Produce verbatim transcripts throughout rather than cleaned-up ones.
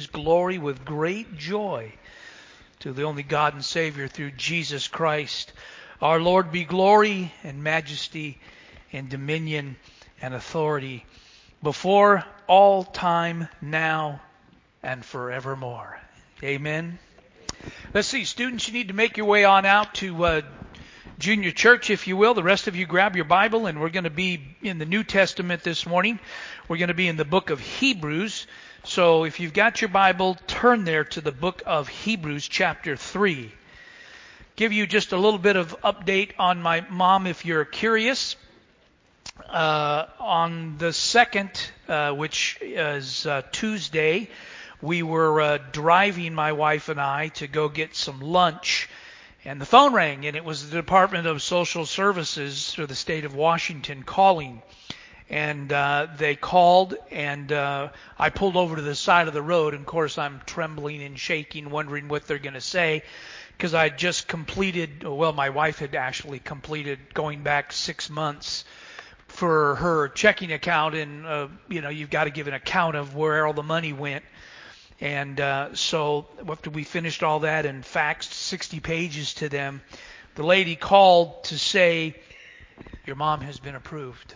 His glory with great joy to the only God and Savior through Jesus Christ. Our Lord be glory and majesty and dominion and authority before all time, now and forevermore. Amen. Let's see, students, you need to make your way on out to uh, junior church, if you will. The rest of you grab your Bible, and we're going to be in the New Testament this morning. We're going to be in the book of Hebrews. So if you've got your Bible, turn there to the book of Hebrews chapter three. Give you just a little bit of update on my mom if you're curious. Uh, on the second, uh, which is uh, Tuesday, we were uh, driving, my wife and I, to go get some lunch. And the phone rang, and it was the Department of Social Services for the state of Washington calling. And uh, they called, and uh, I pulled over to the side of the road. And, of course, I'm trembling and shaking, wondering what they're going to say, because I had just completed, well, my wife had actually completed going back six months for her checking account. And, uh, you know, you've got to give an account of where all the money went. And uh, so after we finished all that and faxed sixty pages to them, the lady called to say, your mom has been approved.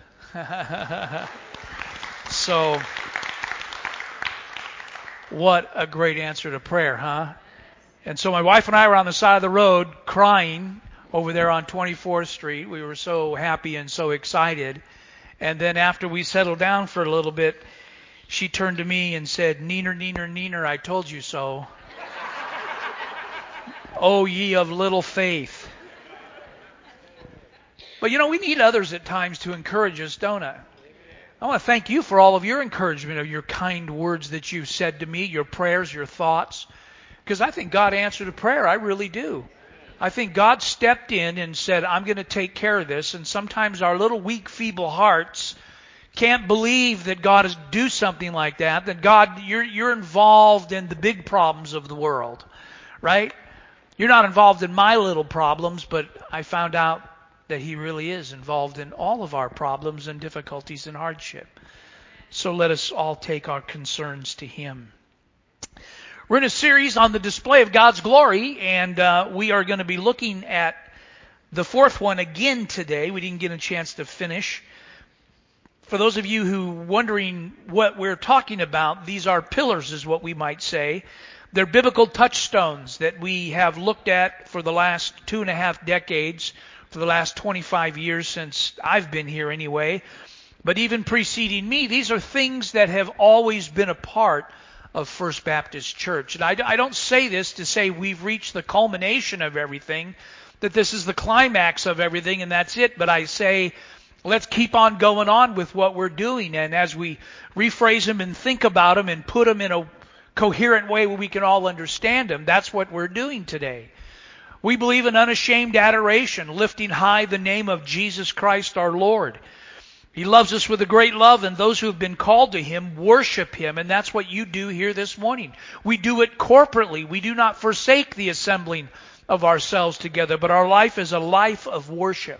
So what a great answer to prayer, huh? And so my wife and I were on the side of the road crying over there on twenty-fourth Street. We were so happy and so excited. And then after we settled down for a little bit, she turned to me and said, Neener, Neener, Neener, I told you so. O ye of little faith. But you know, we need others at times to encourage us, don't I? I want to thank you for all of your encouragement, of your kind words that you've said to me, your prayers, your thoughts. Because I think God answered a prayer. I really do. I think God stepped in and said, I'm going to take care of this. And sometimes our little weak, feeble hearts can't believe that God is do something like that, that God, you're you're involved in the big problems of the world, right? You're not involved in my little problems, but I found out that He really is involved in all of our problems and difficulties and hardship. So let us all take our concerns to Him. We're in a series on the display of God's glory, and uh, we are going to be looking at the fourth one again today. We didn't get a chance to finish. For those of you who are wondering what we're talking about, these are pillars, is what we might say. They're biblical touchstones that we have looked at for the last two and a half decades, for the last twenty-five years since I've been here anyway. But even preceding me, these are things that have always been a part of First Baptist Church. And I, I don't say this to say we've reached the culmination of everything, that this is the climax of everything and that's it, but I say, let's keep on going on with what we're doing. And as we rephrase them and think about them and put them in a coherent way where we can all understand them, that's what we're doing today. We believe in unashamed adoration, lifting high the name of Jesus Christ our Lord. He loves us with a great love, and those who have been called to Him worship Him. And that's what you do here this morning. We do it corporately. We do not forsake the assembling of ourselves together, but our life is a life of worship.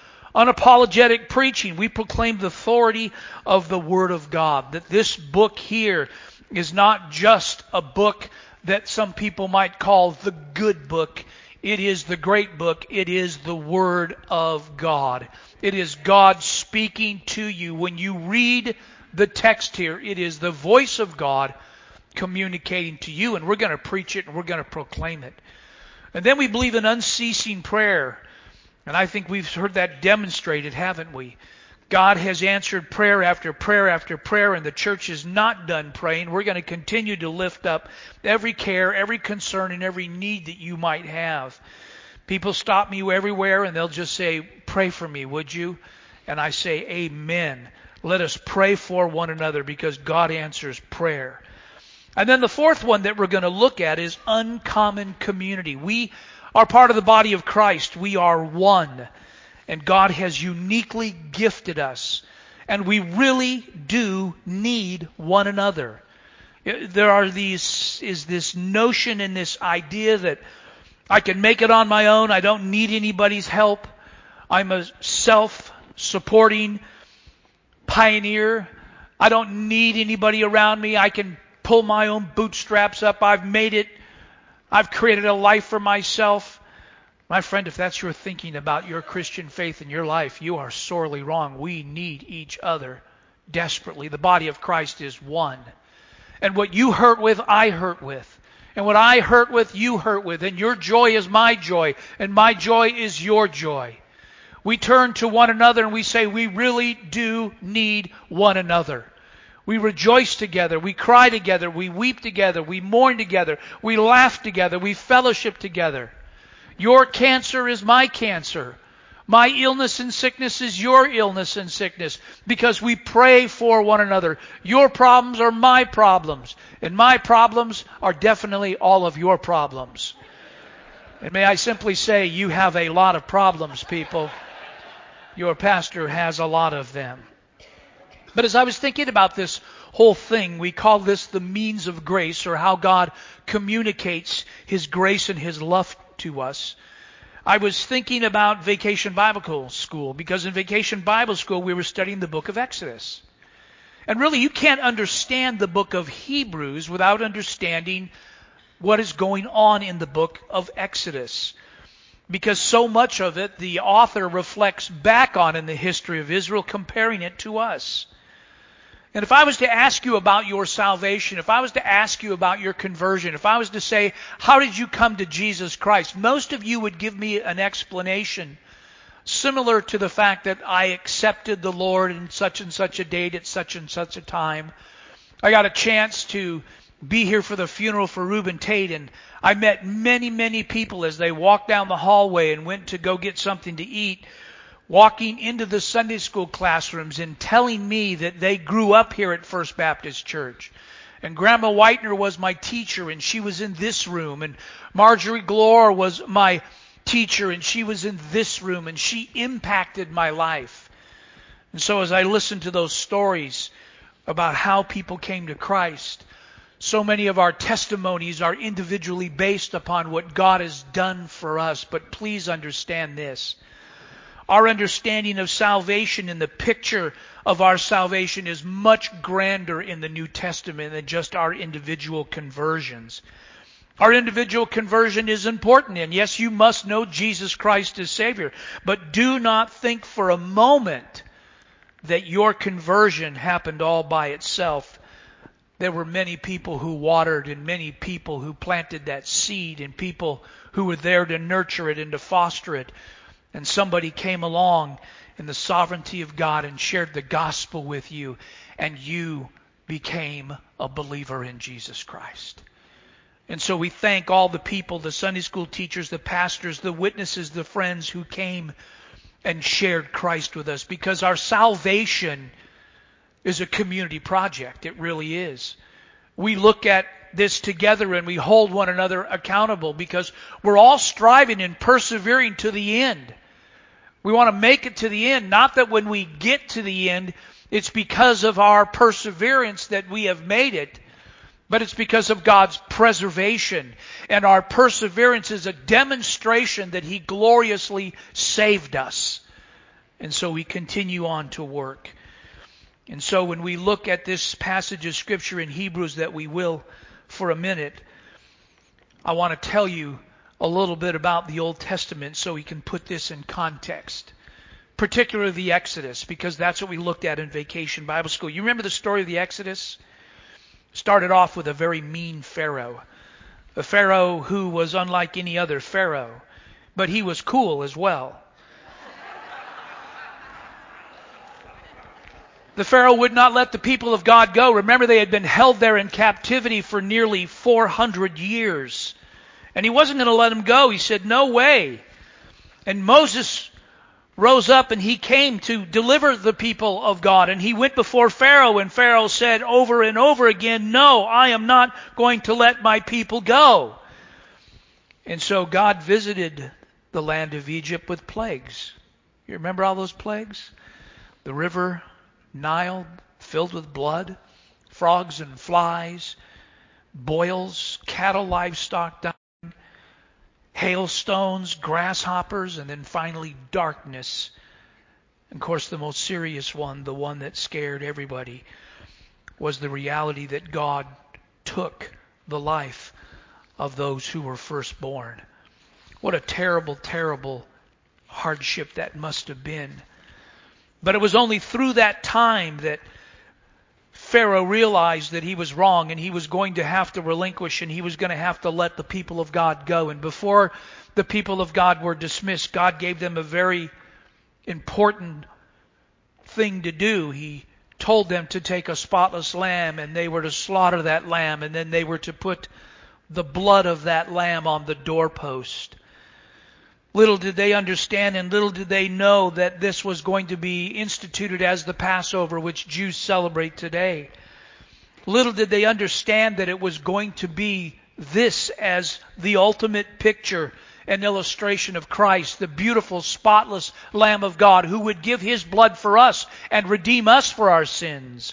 Unapologetic preaching. We proclaim the authority of the Word of God. That this book here is not just a book that some people might call the good book. It is the great book. It is the Word of God. It is God speaking to you. When you read the text here, it is the voice of God communicating to you. And we're going to preach it and we're going to proclaim it. And then we believe in unceasing prayer. And I think we've heard that demonstrated, haven't we? God has answered prayer after prayer after prayer, and the church is not done praying. We're going to continue to lift up every care, every concern, and every need that you might have. People stop me everywhere, and they'll just say, pray for me, would you? And I say, amen. Let us pray for one another, because God answers prayer. And then the fourth one that we're going to look at is uncommon community. We are part of the body of Christ. We are one. And God has uniquely gifted us. And we really do need one another. There are these, is this notion and this idea that I can make it on my own. I don't need anybody's help. I'm a self-supporting pioneer. I don't need anybody around me. I can pull my own bootstraps up. I've made it. I've created a life for myself. My friend, if that's your thinking about your Christian faith in your life, you are sorely wrong. We need each other desperately. The body of Christ is one. And what you hurt with, I hurt with. And what I hurt with, you hurt with. And your joy is my joy. And my joy is your joy. We turn to one another and we say we really do need one another. We rejoice together. We cry together. We weep together. We mourn together. We laugh together. We fellowship together. Your cancer is my cancer. My illness and sickness is your illness and sickness, because we pray for one another. Your problems are my problems, and my problems are definitely all of your problems. And may I simply say, you have a lot of problems, people. Your pastor has a lot of them. But as I was thinking about this whole thing, we call this the means of grace, or how God communicates His grace and His love to us. I was thinking about Vacation Bible School, because in Vacation Bible School we were studying the book of Exodus. And really, you can't understand the book of Hebrews without understanding what is going on in the book of Exodus. Because so much of it, the author reflects back on in the history of Israel, comparing it to us. And if I was to ask you about your salvation, if I was to ask you about your conversion, if I was to say, how did you come to Jesus Christ? Most of you would give me an explanation similar to the fact that I accepted the Lord in such and such a date at such and such a time. I got a chance to be here for the funeral for Reuben Tate, and I met many, many people as they walked down the hallway and went to go get something to eat, walking into the Sunday school classrooms and telling me that they grew up here at First Baptist Church. And Grandma Whitener was my teacher, and she was in this room. And Marjorie Glore was my teacher, and she was in this room, and she impacted my life. And so as I listened to those stories about how people came to Christ, so many of our testimonies are individually based upon what God has done for us. But please understand this. Our understanding of salvation and the picture of our salvation is much grander in the New Testament than just our individual conversions. Our individual conversion is important, and yes, you must know Jesus Christ as Savior. But do not think for a moment that your conversion happened all by itself. There were many people who watered, and many people who planted that seed, and people who were there to nurture it and to foster it. And somebody came along in the sovereignty of God and shared the gospel with you, and you became a believer in Jesus Christ. And so we thank all the people, the Sunday school teachers, the pastors, the witnesses, the friends who came and shared Christ with us, because our salvation is a community project. It really is. We look at this together and we hold one another accountable, because we're all striving and persevering to the end. We want to make it to the end. Not that when we get to the end, it's because of our perseverance that we have made it, but it's because of God's preservation. And our perseverance is a demonstration that He gloriously saved us. And so we continue on to work. And so when we look at this passage of Scripture in Hebrews that we will for a minute, I want to tell you a little bit about the Old Testament so we can put this in context, particularly the Exodus, because that's what we looked at in Vacation Bible School. You remember the story of the Exodus? Started off with a very mean Pharaoh, a Pharaoh who was unlike any other Pharaoh, but he was cool as well. The Pharaoh would not let the people of God go. Remember, they had been held there in captivity for nearly four hundred years. And he wasn't going to let them go. He said, no way. And Moses rose up and he came to deliver the people of God. And he went before Pharaoh, and Pharaoh said over and over again, no, I am not going to let my people go. And so God visited the land of Egypt with plagues. You remember all those plagues? The river Nile filled with blood, frogs and flies, boils, cattle, livestock dying, hailstones, grasshoppers, and then finally darkness. And of course, the most serious one, the one that scared everybody, was the reality that God took the life of those who were firstborn. What a terrible, terrible hardship that must have been. But it was only through that time that Pharaoh realized that he was wrong and he was going to have to relinquish and he was going to have to let the people of God go. And before the people of God were dismissed, God gave them a very important thing to do. He told them to take a spotless lamb and they were to slaughter that lamb, and then they were to put the blood of that lamb on the doorpost. Little did they understand and little did they know that this was going to be instituted as the Passover, which Jews celebrate today. Little did they understand that it was going to be this as the ultimate picture and illustration of Christ, the beautiful, spotless Lamb of God who would give His blood for us and redeem us for our sins.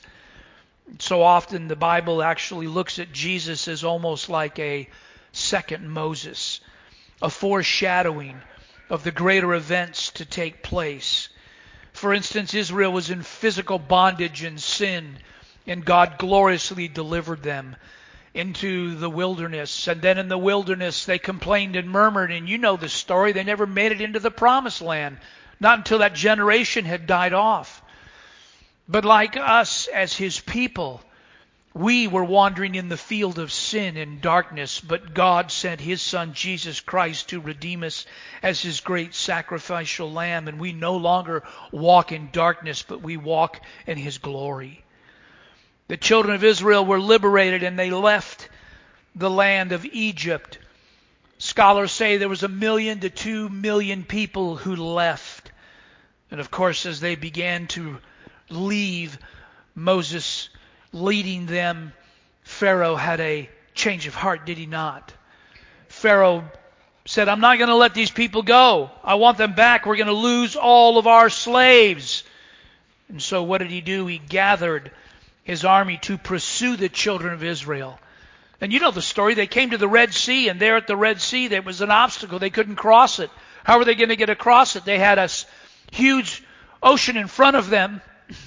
So often the Bible actually looks at Jesus as almost like a second Moses, a foreshadowing of the greater events to take place. For instance, Israel was in physical bondage and sin, and God gloriously delivered them into the wilderness. And then in the wilderness they complained and murmured, and you know the story. They never made it into the promised land, not until that generation had died off. But like us as His people, we were wandering in the field of sin and darkness, but God sent His Son Jesus Christ to redeem us as His great sacrificial lamb, and we no longer walk in darkness, but we walk in His glory. The children of Israel were liberated and they left the land of Egypt. Scholars say there was a million to two million people who left. And of course, as they began to leave, Moses leading them, Pharaoh had a change of heart, did he not? Pharaoh said, I'm not going to let these people go. I want them back. We're going to lose all of our slaves. And so what did he do? He gathered his army to pursue the children of Israel. And you know the story. They came to the Red Sea, and there at the Red Sea there was an obstacle. They couldn't cross it. How were they going to get across it? They had a huge ocean in front of them,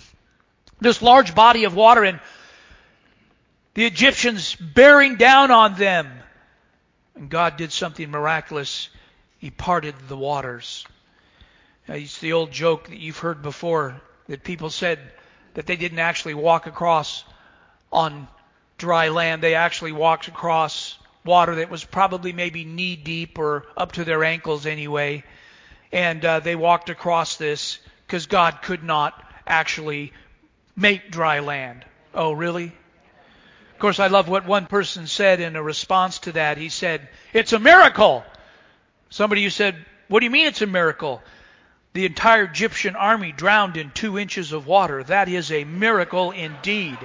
this large body of water, and the Egyptians bearing down on them. And God did something miraculous. He parted the waters. Now, it's the old joke that you've heard before, that people said that they didn't actually walk across on dry land. They actually walked across water that was probably maybe knee deep or up to their ankles anyway. And uh, they walked across this because God could not actually make dry land. Oh, really? Of course, I love what one person said in a response to that. He said, it's a miracle. Somebody who said, what do you mean it's a miracle? The entire Egyptian army drowned in two inches of water. That is a miracle indeed.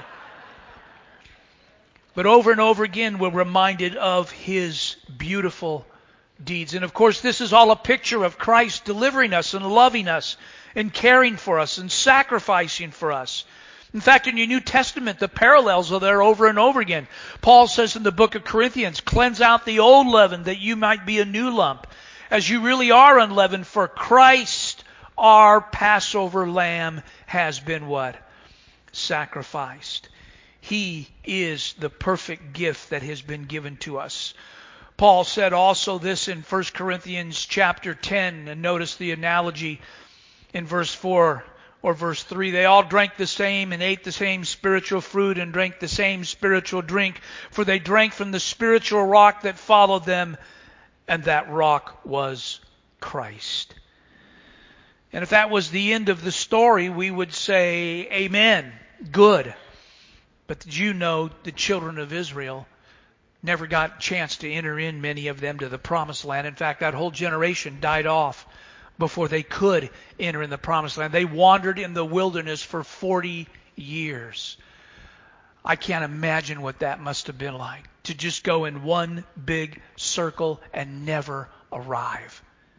But over and over again, we're reminded of His beautiful deeds. And of course, this is all a picture of Christ delivering us and loving us and caring for us and sacrificing for us. In fact, in your New Testament, the parallels are there over and over again. Paul says in the book of Corinthians, cleanse out the old leaven that you might be a new lump, as you really are unleavened, for Christ, our Passover lamb, has been what? Sacrificed. He is the perfect gift that has been given to us. Paul said also this in First Corinthians chapter ten, and notice the analogy in verse four or verse three. They all drank the same and ate the same spiritual fruit and drank the same spiritual drink, for they drank from the spiritual rock that followed them, and that rock was Christ. And if that was the end of the story, we would say, amen, good. But did you know the children of Israel never got a chance to enter in, many of them, to the promised land? In fact, that whole generation died off before they could enter in the promised land. They wandered in the wilderness for forty years. I can't imagine what that must have been like, to just go in one big circle and never arrive.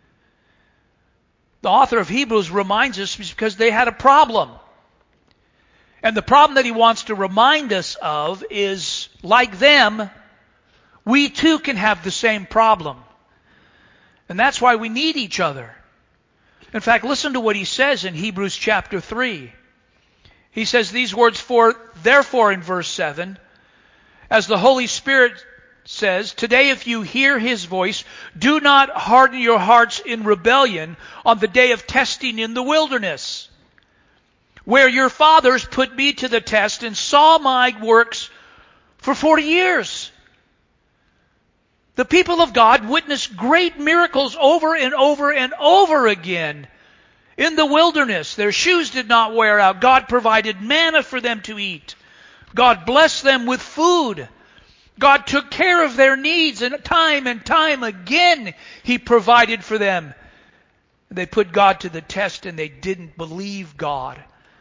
The author of Hebrews reminds us because they had a problem. And the problem that he wants to remind us of is, like them, we too can have the same problem. And that's why we need each other. In fact, listen to what he says in Hebrews chapter three. He says these words, for therefore in verse seven, As the Holy Spirit says, today if you hear His voice, do not harden your hearts in rebellion on the day of testing in the wilderness, where your fathers put me to the test and saw my works for forty years. The people of God witnessed great miracles over and over and over again in the wilderness. Their shoes did not wear out. God provided manna for them to eat. God blessed them with food. God took care of their needs, and time and time again He provided for them. They put God to the test and they didn't believe God.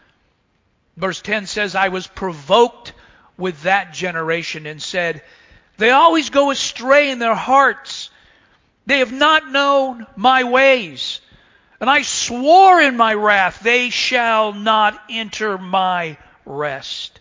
Verse ten says, I was provoked with that generation and said, they always go astray in their hearts. They have not known my ways. And I swore in my wrath, they shall not enter my rest.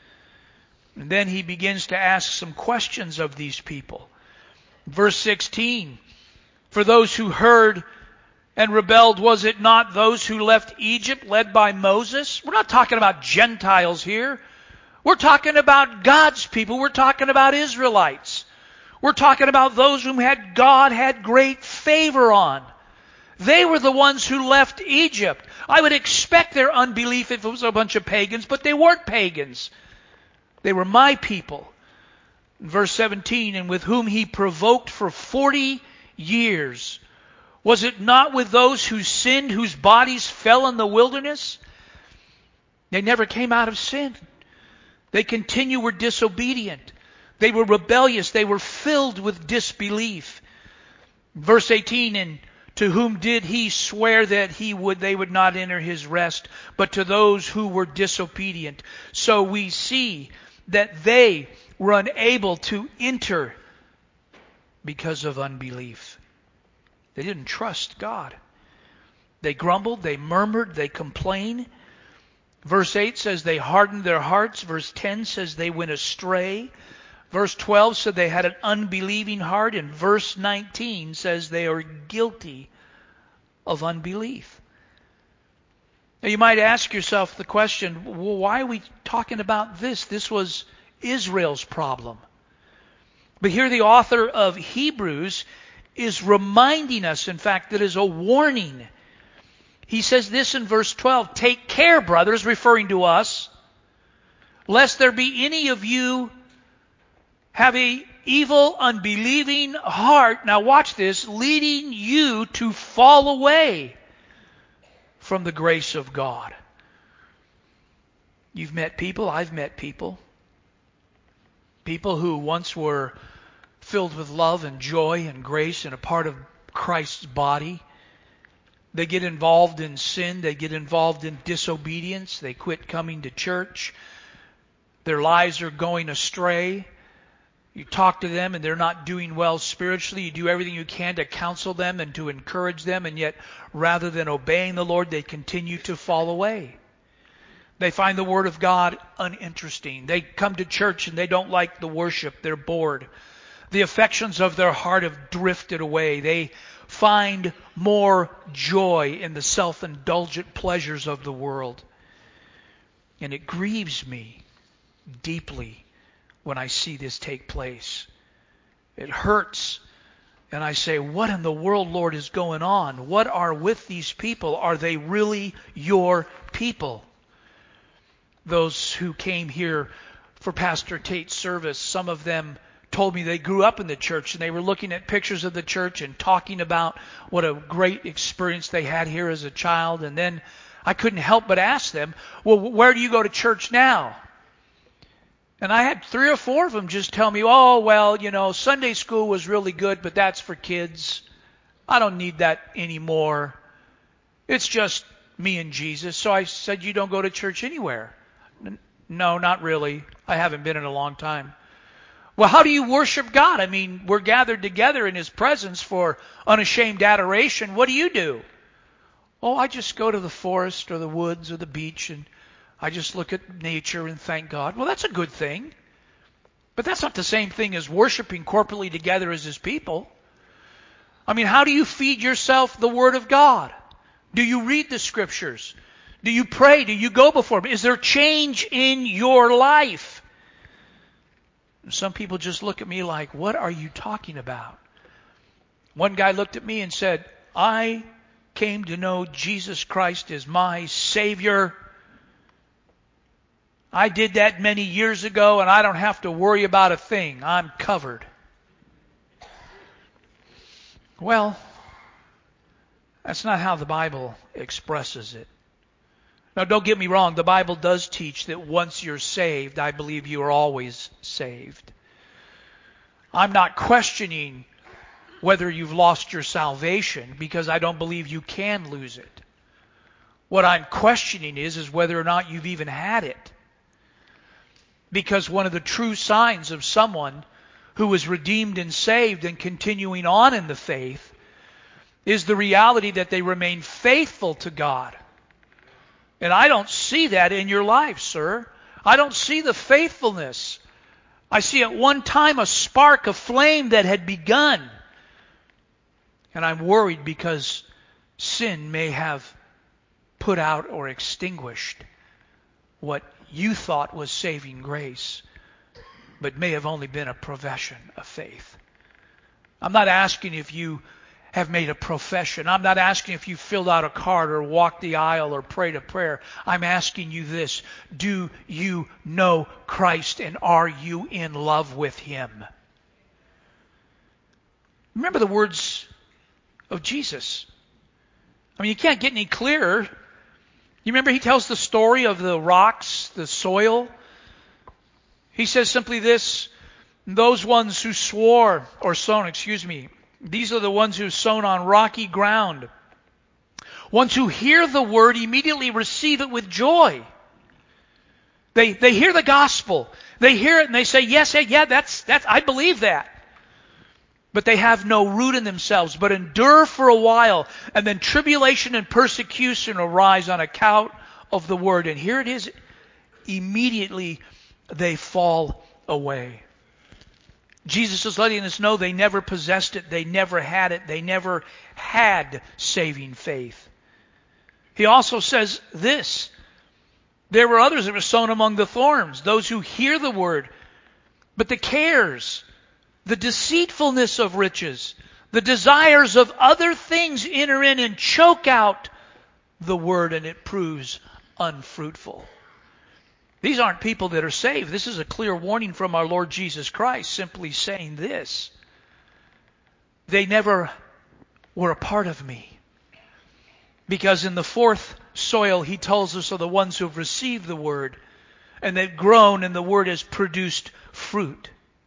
And then he begins to ask some questions of these people. Verse sixteen, for those who heard and rebelled, was it not those who left Egypt led by Moses? We're not talking about Gentiles here. We're talking about God's people. We're talking about Israelites. We're talking about those whom had God had great favor on. They were the ones who left Egypt. I would expect their unbelief if it was a bunch of pagans, but they weren't pagans. They were my people. Verse seventeen, and with whom He provoked for forty years. Was it not with those who sinned, whose bodies fell in the wilderness? They never came out of sin. They continue were disobedient. They were rebellious. They were filled with disbelief. Verse eighteen, and to whom did He swear that he would they would not enter His rest, but to those who were disobedient. So we see that they were unable to enter because of unbelief. They didn't trust God. They grumbled, they murmured, they complained. Verse eight says they hardened their hearts. Verse ten says they went astray. Verse twelve said they had an unbelieving heart. And verse nineteen says they are guilty of unbelief. Now you might ask yourself the question, well, why are we talking about this? This was Israel's problem. But here the author of Hebrews is reminding us, in fact, that is a warning. He says this in verse twelve, take care, brothers, referring to us, lest there be any of you have a evil, unbelieving heart. Now watch this, leading you to fall away from the grace of God. You've met people, I've met people. People who once were filled with love and joy and grace and a part of Christ's body. They get involved in sin. They get involved in disobedience. They quit coming to church. Their lives are going astray. You talk to them and they're not doing well spiritually. You do everything you can to counsel them and to encourage them, and yet rather than obeying the Lord, they continue to fall away. They find the Word of God uninteresting. They come to church and they don't like the worship. They're bored. The affections of their heart have drifted away. They find more joy in the self-indulgent pleasures of the world. And it grieves me deeply when I see this take place. It hurts. And I say, what in the world, Lord, is going on? What are with these people? Are they really your people? Those who came here for Pastor Tate's service, some of them told me they grew up in the church and they were looking at pictures of the church and talking about what a great experience they had here as a child. And then I couldn't help but ask them, well, where do you go to church now? And I had three or four of them just tell me, oh, well, you know, Sunday school was really good, but that's for kids. I don't need that anymore. It's just me and Jesus. So I said, you don't go to church anywhere? No, not really. I haven't been in a long time. Well, how do you worship God? I mean, we're gathered together in His presence for unashamed adoration. What do you do? Oh, I just go to the forest or the woods or the beach and I just look at nature and thank God. Well, that's a good thing. But that's not the same thing as worshiping corporately together as His people. I mean, how do you feed yourself the Word of God? Do you read the Scriptures? Do you pray? Do you go before Him? Is there change in your life? Some people just look at me like, what are you talking about? One guy looked at me and said, I came to know Jesus Christ as my Savior. I did that many years ago, and I don't have to worry about a thing. I'm covered. Well, that's not how the Bible expresses it. Now, don't get me wrong. The Bible does teach that once you're saved, I believe you are always saved. I'm not questioning whether you've lost your salvation, because I don't believe you can lose it. What I'm questioning is, is whether or not you've even had it. Because one of the true signs of someone who is redeemed and saved and continuing on in the faith is the reality that they remain faithful to God. And I don't see that in your life, sir. I don't see the faithfulness. I see at one time a spark, a flame that had begun. And I'm worried because sin may have put out or extinguished what you thought was saving grace, but may have only been a profession of faith. I'm not asking if you have made a profession. I'm not asking if you filled out a card or walked the aisle or prayed a prayer. I'm asking you this. Do you know Christ, and are you in love with Him? Remember the words of Jesus. I mean, you can't get any clearer. You remember He tells the story of the rocks, the soil. He says simply this: those ones who swore, or sown, excuse me, these are the ones who sown on rocky ground. Ones who hear the word immediately receive it with joy. They they hear the gospel. They hear it and they say, yes, yeah, that's that's I believe that. But they have no root in themselves, but endure for a while, and then tribulation and persecution arise on account of the word. And here it is, immediately they fall away. Jesus is letting us know they never possessed it, they never had it, they never had saving faith. He also says this: there were others that were sown among the thorns, those who hear the word, but the cares, the deceitfulness of riches, the desires of other things enter in and choke out the word, and it proves unfruitful. These aren't people that are saved. This is a clear warning from our Lord Jesus Christ, simply saying this: they never were a part of me. Because in the fourth soil, He tells us, are the ones who have received the word, and they've grown, and the word has produced fruit.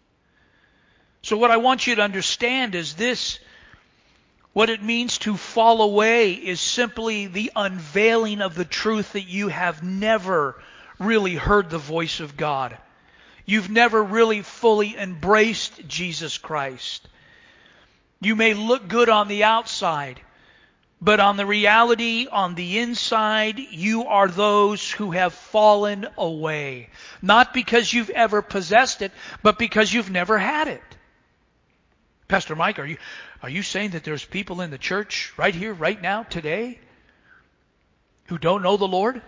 So what I want you to understand is this: what it means to fall away is simply the unveiling of the truth that you have never really heard the voice of God. You've never really fully embraced Jesus Christ. You may look good on the outside, but on the reality, on the inside, you are those who have fallen away. Not because you've ever possessed it, but because you've never had it. Pastor Mike, are you are you saying that there's people in the church right here, right now, today, who don't know the Lord?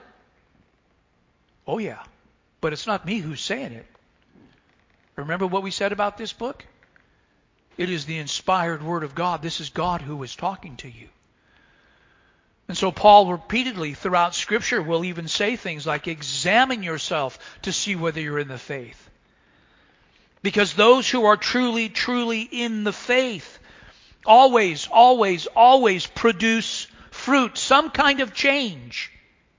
Oh yeah, but it's not me who's saying it. Remember what we said about this book? It is the inspired Word of God. This is God who is talking to you. And so Paul repeatedly throughout Scripture will even say things like, examine yourself to see whether you're in the faith. Because those who are truly, truly in the faith always, always, always produce fruit, some kind of change.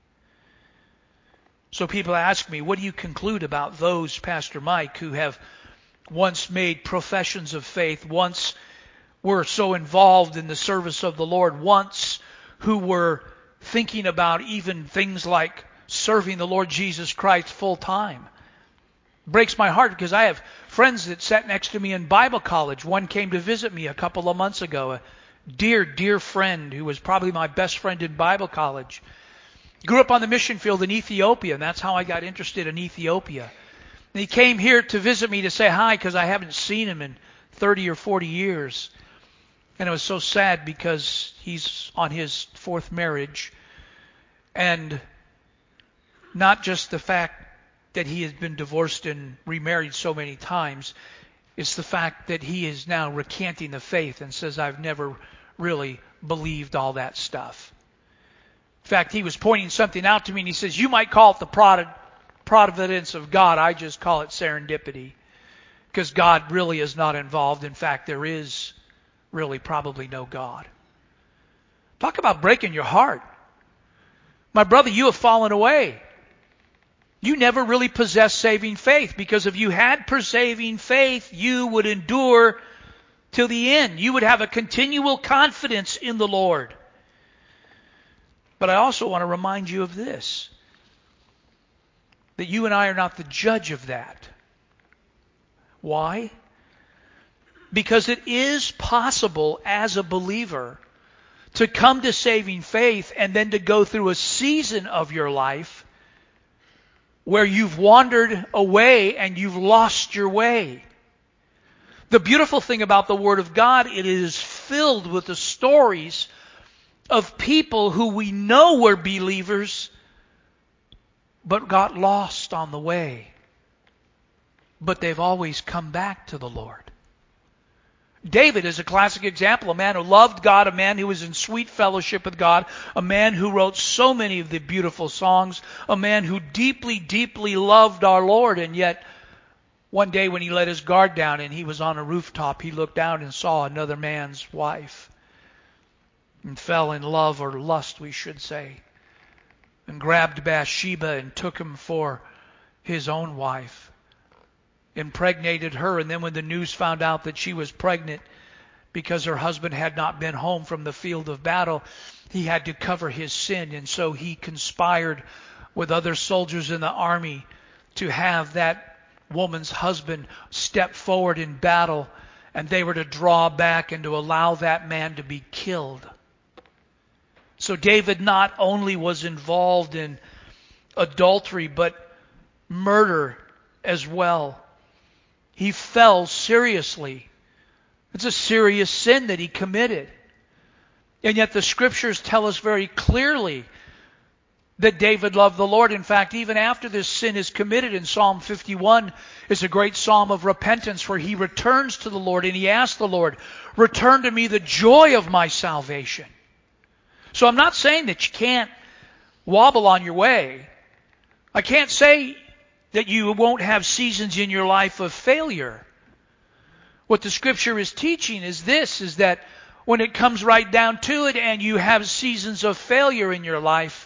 So people ask me, what do you conclude about those, Pastor Mike, who have once made professions of faith, once were so involved in the service of the Lord, once who were thinking about even things like serving the Lord Jesus Christ full time? Breaks my heart because I have friends that sat next to me in Bible college. One came to visit me a couple of months ago, a dear, dear friend who was probably my best friend in Bible college. Grew up on the mission field in Ethiopia, and that's how I got interested in Ethiopia. And he came here to visit me to say hi because I haven't seen him in thirty or forty years. And it was so sad because he's on his fourth marriage. And not just the fact that he has been divorced and remarried so many times. It's the fact that he is now recanting the faith and says, I've never really believed all that stuff. In fact, he was pointing something out to me, and he says, you might call it the prod- providence of God. I just call it serendipity, because God really is not involved. In fact, there is really probably no God. Talk about breaking your heart. My brother, you have fallen away. You never really possessed saving faith, because if you had saving faith, you would endure till the end. You would have a continual confidence in the Lord. But I also want to remind you of this, that you and I are not the judge of that. Why? Because it is possible as a believer to come to saving faith and then to go through a season of your life where you've wandered away and you've lost your way. The beautiful thing about the Word of God, it is filled with the stories of people who we know were believers but got lost on the way. But they've always come back to the Lord. David is a classic example, a man who loved God, a man who was in sweet fellowship with God, a man who wrote so many of the beautiful songs, a man who deeply, deeply loved our Lord. And yet, one day when he let his guard down and he was on a rooftop, he looked down and saw another man's wife and fell in love, or lust, we should say, and grabbed Bathsheba and took him for his own wife. Impregnated her, and then when the news found out that she was pregnant because her husband had not been home from the field of battle, he had to cover his sin, and so he conspired with other soldiers in the army to have that woman's husband step forward in battle, and they were to draw back and to allow that man to be killed. So David not only was involved in adultery, but murder as well. He fell seriously. It's a serious sin that he committed. And yet the Scriptures tell us very clearly that David loved the Lord. In fact, even after this sin is committed, in Psalm fifty-one is a great psalm of repentance where he returns to the Lord and he asks the Lord, return to me the joy of my salvation. So I'm not saying that you can't wobble on your way. I can't say that you won't have seasons in your life of failure. What the Scripture is teaching is this, is that when it comes right down to it and you have seasons of failure in your life,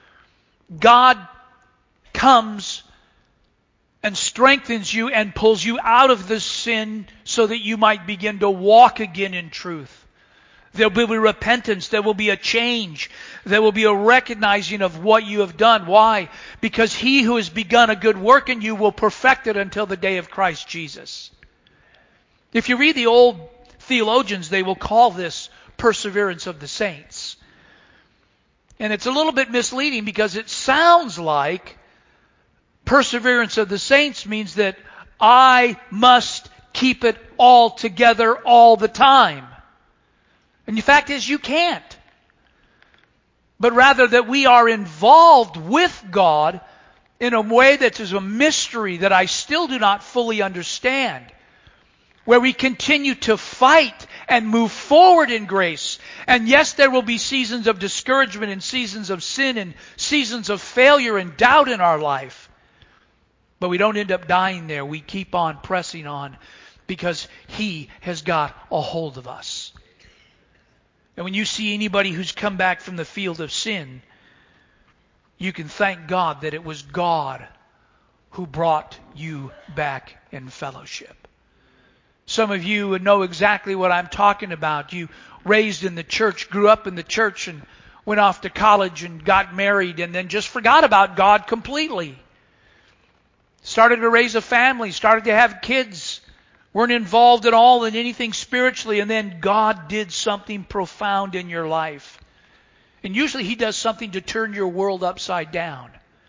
God comes and strengthens you and pulls you out of this sin so that you might begin to walk again in truth. There will be repentance. There will be a change. There will be a recognizing of what you have done. Why? Because he who has begun a good work in you will perfect it until the day of Christ Jesus. If you read the old theologians, they will call this perseverance of the saints. And it's a little bit misleading because it sounds like perseverance of the saints means that I must keep it all together all the time. And the fact is, you can't. But rather that we are involved with God in a way that is a mystery that I still do not fully understand. Where we continue to fight and move forward in grace. And yes, there will be seasons of discouragement and seasons of sin and seasons of failure and doubt in our life. But we don't end up dying there. We keep on pressing on because He has got a hold of us. And when you see anybody who's come back from the field of sin, you can thank God that it was God who brought you back in fellowship. Some of you would know exactly what I'm talking about. You raised in the church, grew up in the church, and went off to college and got married and then just forgot about God completely. Started to raise a family, started to have kids, weren't involved at all in anything spiritually, and then God did something profound in your life. And usually He does something to turn your world upside down.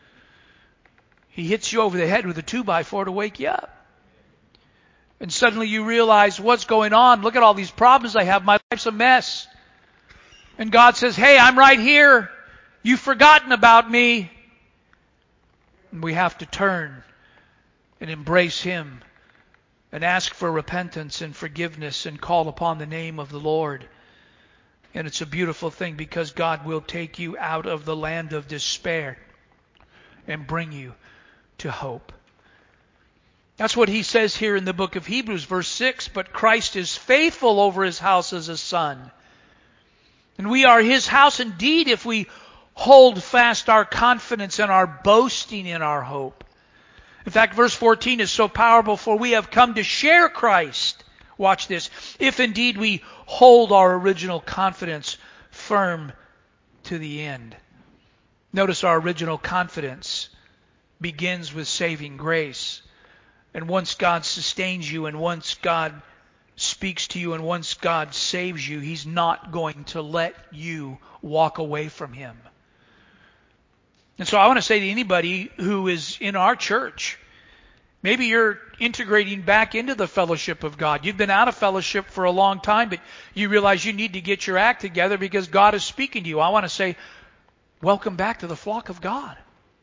He hits you over the head with a two by four to wake you up. And suddenly you realize what's going on. Look at all these problems I have. My life's a mess. And God says, hey, I'm right here. You've forgotten about me. We have to turn and embrace Him and ask for repentance and forgiveness and call upon the name of the Lord. And it's a beautiful thing because God will take you out of the land of despair and bring you to hope. That's what he says here in the book of Hebrews, verse six. But Christ is faithful over His house as a son. And we are His house indeed if we hold fast our confidence and our boasting in our hope. In fact, verse fourteen is so powerful, for we have come to share Christ. Watch this. If indeed we hold our original confidence firm to the end. Notice our original confidence begins with saving grace. And once God sustains you, and once God speaks to you, and once God saves you, He's not going to let you walk away from Him. And so I want to say to anybody who is in our church, maybe you're integrating back into the fellowship of God. You've been out of fellowship for a long time, but you realize you need to get your act together because God is speaking to you. I want to say, welcome back to the flock of God.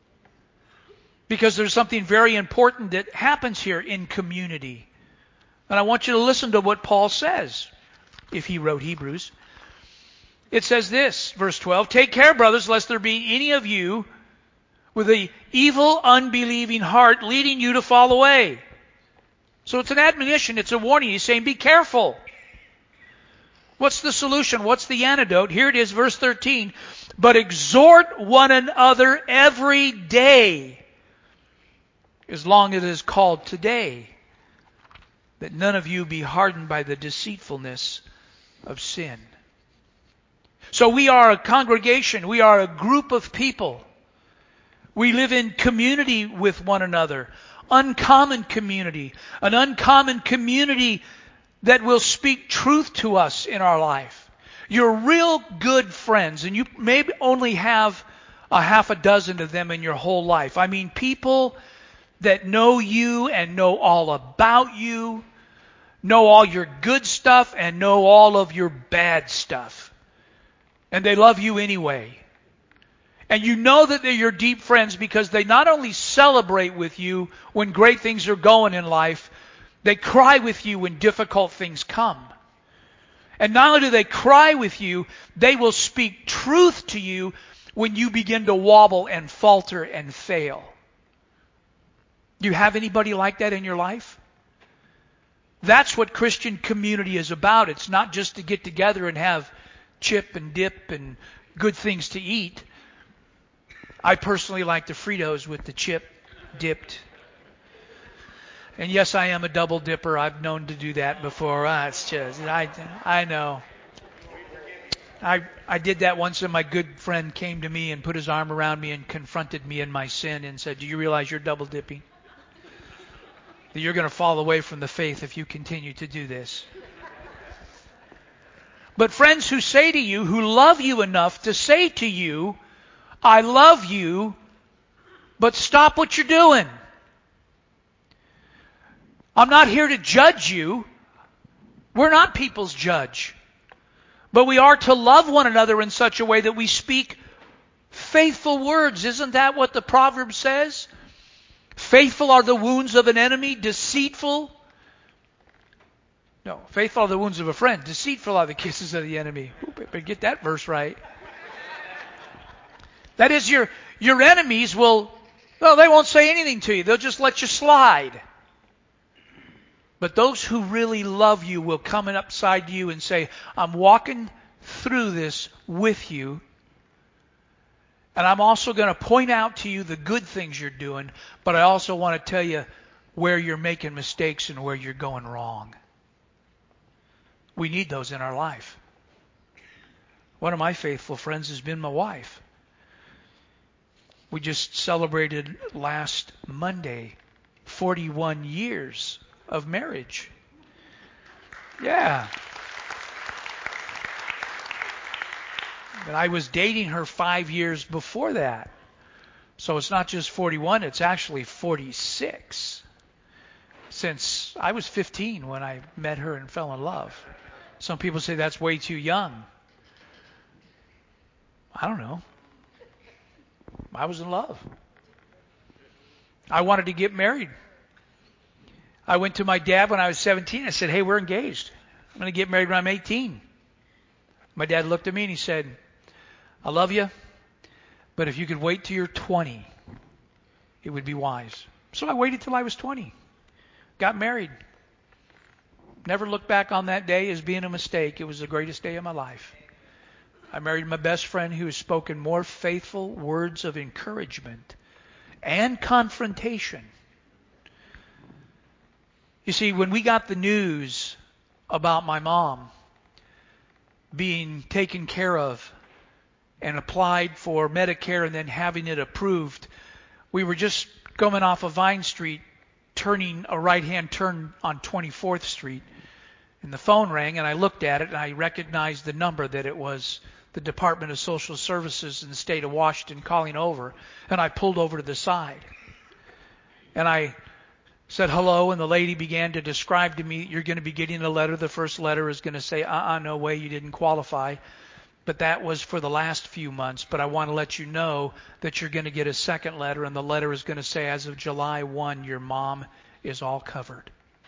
Because there's something very important that happens here in community. And I want you to listen to what Paul says, if he wrote Hebrews. It says this, verse twelve, take care, brothers, lest there be any of you with an evil, unbelieving heart leading you to fall away. So it's an admonition, it's a warning. He's saying, be careful. What's the solution? What's the antidote? Here it is, verse thirteen. But exhort one another every day, as long as it is called today, that none of you be hardened by the deceitfulness of sin. So we are a congregation. We are a group of people. We live in community with one another. Uncommon community. An uncommon community that will speak truth to us in our life. You're real good friends, and you maybe only have a half a dozen of them in your whole life. I mean, people that know you and know all about you, know all your good stuff and know all of your bad stuff. And they love you anyway. And you know that they're your deep friends because they not only celebrate with you when great things are going in life, they cry with you when difficult things come. And not only do they cry with you, they will speak truth to you when you begin to wobble and falter and fail. Do you have anybody like that in your life? That's what Christian community is about. It's not just to get together and have chip and dip and good things to eat. I personally like the Fritos with the chip dipped. And yes, I am a double dipper. I've known to do that before. Ah, it's just, I, I know. I, I did that once, and my good friend came to me and put his arm around me and confronted me in my sin and said, do you realize you're double dipping? That you're going to fall away from the faith if you continue to do this. But friends who say to you, who love you enough to say to you, I love you, but stop what you're doing. I'm not here to judge you. We're not people's judge. But we are to love one another in such a way that we speak faithful words. Isn't that what the proverb says? Faithful are the wounds of an enemy, deceitful. No, faithful are the wounds of a friend, deceitful are the kisses of the enemy. Ooh, better get that verse right. That is, your your enemies will, well, they won't say anything to you. They'll just let you slide. But those who really love you will come upside you and say, I'm walking through this with you. And I'm also going to point out to you the good things you're doing, but I also want to tell you where you're making mistakes and where you're going wrong. We need those in our life. One of my faithful friends has been my wife. We just celebrated last Monday forty-one years of marriage. Yeah. But I was dating her five years before that. So it's not just forty-one, it's actually forty-six. Since I was fifteen when I met her and fell in love. Some people say that's way too young. I don't know. I was in love. I wanted to get married. I went to my dad when I was seventeen. I said, hey, we're engaged. I'm going to get married when I'm eighteen. My dad looked at me and he said, I love you, but if you could wait till you're twenty, it would be wise. So I waited till I was twenty. Got married. Never looked back on that day as being a mistake. It was the greatest day of my life. I married my best friend who has spoken more faithful words of encouragement and confrontation. You see, when we got the news about my mom being taken care of and applied for Medicare and then having it approved, we were just coming off of Vine Street, turning a right-hand turn on twenty-fourth Street, and the phone rang, and I looked at it, and I recognized the number, that it was the Department of Social Services in the state of Washington calling over, and I pulled over to the side. And I said hello, and the lady began to describe to me, you're going to be getting a letter. The first letter is going to say, uh-uh, no way, you didn't qualify. But that was for the last few months. But I want to let you know that you're going to get a second letter, and the letter is going to say, as of July first, your mom is all covered.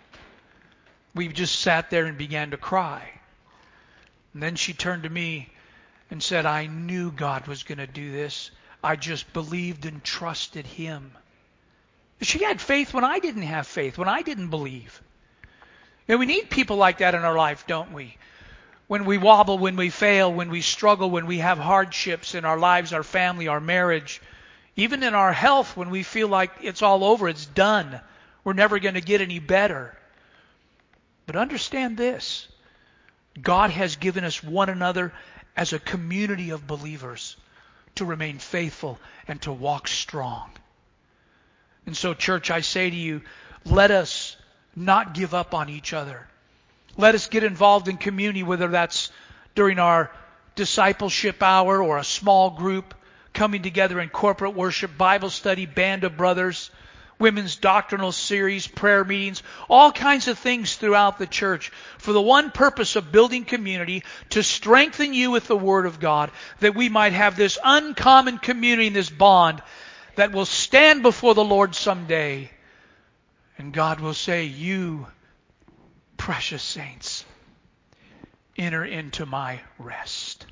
We just sat there and began to cry. And then she turned to me and said, I knew God was going to do this. I just believed and trusted Him. She had faith when I didn't have faith, when I didn't believe. And we need people like that in our life, don't we? When we wobble, when we fail, when we struggle, when we have hardships in our lives, our family, our marriage, even in our health, when we feel like it's all over, it's done, we're never going to get any better. But understand this, God has given us one another as a community of believers to remain faithful and to walk strong. And so, church, I say to you, let us not give up on each other. Let us get involved in community, whether that's during our discipleship hour or a small group, coming together in corporate worship, Bible study, band of brothers, women's doctrinal series, prayer meetings, all kinds of things throughout the church for the one purpose of building community, to strengthen you with the Word of God, that we might have this uncommon community and this bond that will stand before the Lord someday. And God will say, you precious saints, enter into my rest.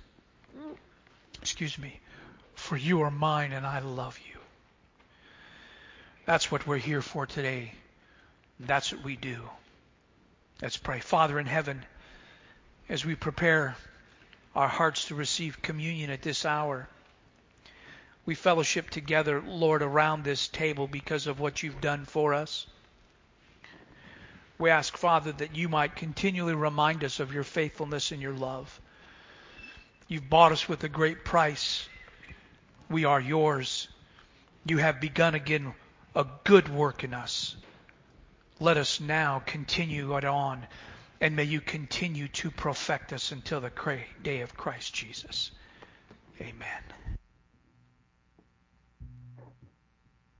Excuse me. For you are mine and I love you. That's what we're here for today. That's what we do. Let's pray. Father in heaven, as we prepare our hearts to receive communion at this hour, we fellowship together, Lord, around this table because of what you've done for us. We ask, Father, that you might continually remind us of your faithfulness and your love. You've bought us with a great price. We are yours. You have begun again a good work in us. Let us now continue it on, and may you continue to perfect us until the day of Christ Jesus. Amen.